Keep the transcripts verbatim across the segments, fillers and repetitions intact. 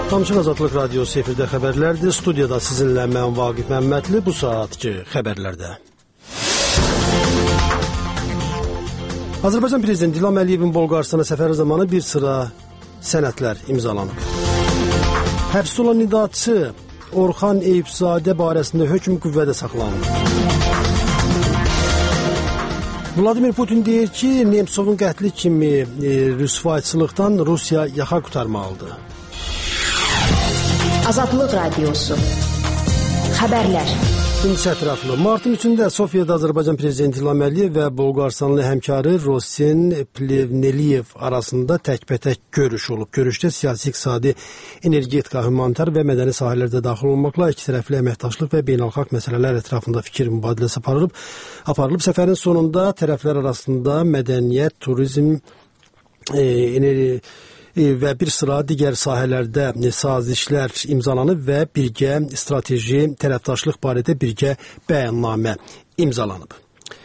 Tamçı Azadlıq Radiosu efirdə xəbərlərdir. Studiyada sizinlə mən Vaqif Məmmədli. Bu saatki xəbərlərdə. Azərbaycan Prezidenti İlham Əliyevin Bolqarıstana səfəri zamanı bir sıra sənədlər imzalanıb. Həbsdə olan idarəçi Orxan Eyübzadə barəsində hökm qüvvədə saxlanılıb. Vladimir Putin deyir ki, Nemtsovun qətli kimi e, rüsvayçılıqdan Rusiya yaxa qurtarmalıdır. Azadlıq Radiosu. Xəbərlər. İkinci ətraflı. Martın üçündə Sofiyada Azərbaycan Prezidenti İlham Əliyev və Bolqarıstanlı həmkarı Rosen Plevneliyev arasında təkbətək görüş olub. Görüşdə siyasi, iqtisadi, energetika, humanitar və mədəni sahələrdə daxil olmaqla iki tərəfli əməkdaşlıq və beynəlxalq məsələlər ətrafında fikir mübadiləsi aparılıb. Aparılıb. Səfərin sonunda tərəflər arasında mədəniyyət, turizm, e, enerji və bir sıra digər sahələrdə sazişlər imzalanıb və birgə strateji tərəfdaşlıq barədə birgə bəyannamə imzalanıb.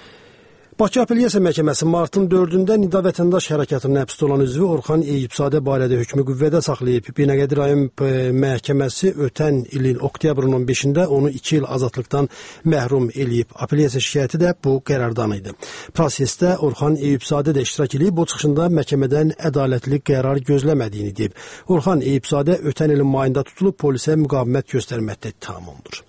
Bakı Apellyasiya Məhkəməsi martın dördündə Nida Vətəndaş Hərəkatının həbsdə olan üzvü Orxan Eyübzadə barədə hökmü qüvvədə saxlayıb. Binəqədi rayon məhkəməsi ötən ilin oktyabrın on beşində onu iki il azadlıqdan məhrum eləyib. Apellyasiya şikayəti də bu qərardan idi. Prosesdə Orxan Eyübzadə də iştirak edib, bu çıxışında məhkəmədən ədalətli qərar gözləmədiyini deyib. Orxan Eyübzadə ötən ilin mayında tutulub, polisə müqavimət göstərməkdə ittiham olunur.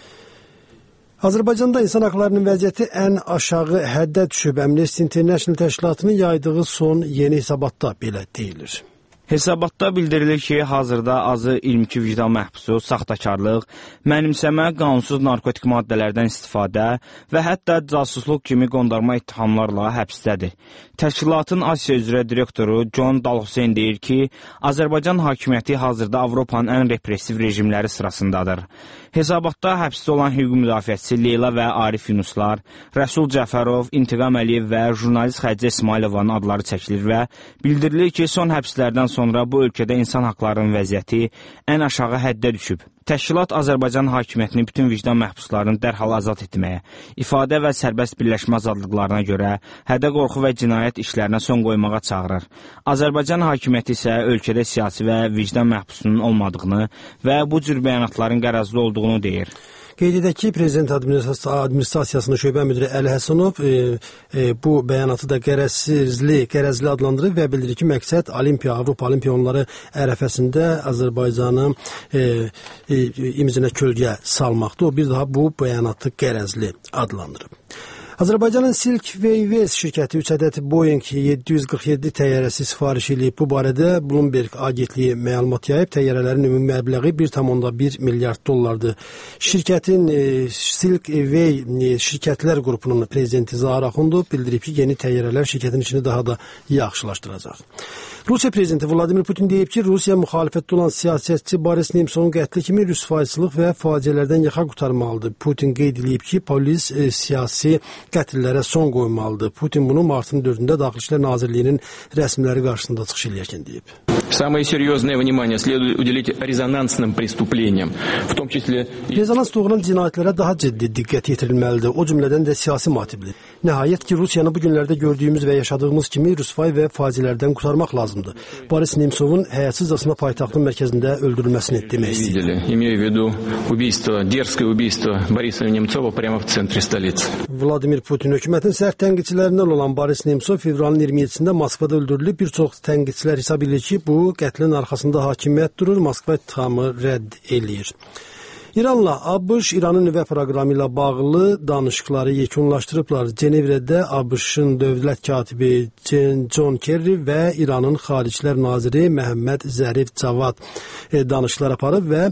Azərbaycanda insan haqlarının vəziyyəti ən aşağı həddə düşüb. Amnesty International təşkilatının yaydığı son yeni hesabatda belə deyilir. Hesabatda bildirilir ki, hazırda azı iyirmi iki vicdan məhbusu, saxtakarlıq, mənimsəmə, qanunsuz narkotik maddələrdən istifadə və hətta casusluq kimi qondarma ittihamlarla həbsdədir. Təşkilatın Asiya üzrə direktoru John Dalhuseyn deyir ki, Azərbaycan hakimiyyəti hazırda Avropanın ən repressiv rejimləri sırasındadır. Hesabatda həbsdə olan hüquq müdafiəçisi Leyla və Arif Yunuslar, Rəsul Cəfərov, İntiqam Əliyev və jurnalist Xədicə İsmailovanın adları çəkilir və bildirilir ki, son həbslərdən sonra bu ölkədə insan haqlarının vəziyyəti ən aşağı həddə düşüb. Təşkilat Azərbaycan hakimiyyətini bütün vicdan məhbuslarını dərhal azad etməyə, ifadə və sərbəst birləşmə azadlıqlarına görə hədə qorxu və cinayət işlərinə son qoymağa çağırır. Azərbaycan hakimiyyəti isə ölkədə siyasi və vicdan məhbusunun olmadığını və bu cür bəyanatların qərəzli olduğunu deyir. Qeyd edək ki, Prezident Administrasiyasının şöbə müdiri Əli Həsənov e, e, bu bəyanatı da qərəzli, qərəzli adlandırıb və bildirir ki, məqsəd Olimpiya, Avropa Olimpiya oyunları ərəfəsində Azərbaycanın e, e, imzinə kölgə salmaqdır. O bir daha bu bəyanatı qərəzli adlandırıb. Azərbaycanın Silk Airways şirkəti üç ədəd Boeing yeddi yüz qırx yeddi təyyarəsi sifariş edib. Bu barədə Bloomberg agentliyi məlumat yayıb. Təyyarələrin ümumi məbləği bir tam bir milyard dollardır. Şirkətin e, Silk Airways e, şirkətlər qrupunun prezidenti Zahar Axundov bildirib ki, yeni təyyarələr şirkətin işini daha da yaxşılaşdıracaq. Rusiya prezidenti Vladimir Putin deyib ki, Rusiya müxalifətdə olan siyasətçi Boris Nemtsovun qətli kimi rüsvayçılıq və faciələrdən yaxa qurtarmalıdır. Putin qeyd edib ki, polis e, siyasi qətllərə son qoymalıdır. Putin bunu martın dördündə Daxili İşlər Nazirliyinin rəsmiləri qarşısında çıxış eləyərkən deyib. Самое серьезное внимание следует уделить резонансным преступлениям, в том числе... Rezonans doğuran cinayətlərə daha ciddi diqqət yetirilməlidir, o cümlədən də siyasi motivli. Nəhayət ki, Rusiyanı bu günlərdə gördüyümüz və yaşadığımız kimi rüsvay və faciələrdən qurtarmaq lazımdır. Boris Nemtsovun həyətsizcasına paytaxtın mərkəzində öldürülməsini demək istəyir. Имею в виду убийство, дерзкое убийство Бориса Немцова прямо в центре столицы. Vladimir Putin hökumətin sərt tənqidçilərindən olan Boris Nemtsov fevralın iyirmi yeddisində Moskvada öldürülüb. Bir çox tənqidçilər hesab edir ki, bu qətlin arxasında hakimiyyət durur, Moskva ittihamı rədd eləyir. İranla ABŞ İranın nüvə proqramı ilə bağlı danışıqları yekunlaşdırıblar. Cenevrədə ABŞ-ın dövlət katibi John Kerry və İranın Xaricilər naziri Məhəmməd Zərif Cavad danışıqlar aparıb və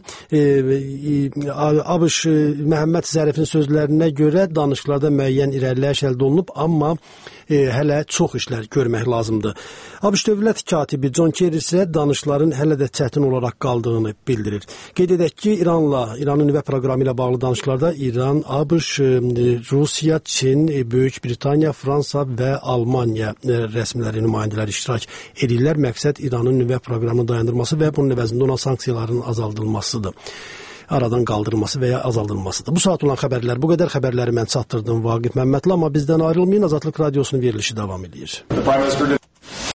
ABŞ Məhəmməd Zərifin sözlərinə görə danışıqlarda müəyyən irəliləyiş əldə olunub, amma e, hələ çox işlər görmək lazımdır. ABŞ dövlət katibi John Kerry isə danışıqların hələ də çətin olaraq qaldığını bildirir. Qeyd edək ki, İranla İranın nüvə proqramı ilə bağlı danışıqlarda İran, ABŞ, Rusiya, Çin, Böyük Britaniya, Fransa və Almaniya rəsmiləri, nümayəndələri iştirak edirlər. Məqsəd İranın nüvə proqramını dayandırması və bunun əvəzində ona sanksiyaların azaldılmasıdır. Aradan qaldırılması və ya azaldılmasıdır. Bu saat olan xəbərlər bu qədər. Xəbərləri mən çatdırdım Vaqif Məmmədli, amma bizdən ayrılmayın. Azadlıq Radiosunun verilişi davam edir.